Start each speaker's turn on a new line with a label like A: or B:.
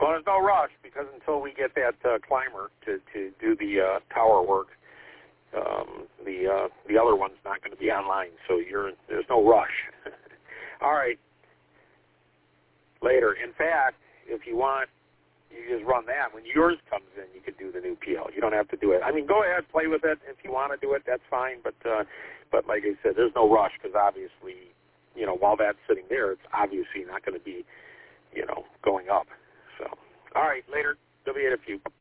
A: Well, there's no rush because until we get that climber to do the tower work, the other one's not going to be online. So there's no rush. All right. Later. In fact, if you want, you just run that. When yours comes in, you could do the new PL. You don't have to do it. I mean, go ahead, play with it. If you want to do it, that's fine. But like I said, there's no rush because obviously, while that's sitting there, it's obviously not going to be, going up. So, all right, later. W8FU.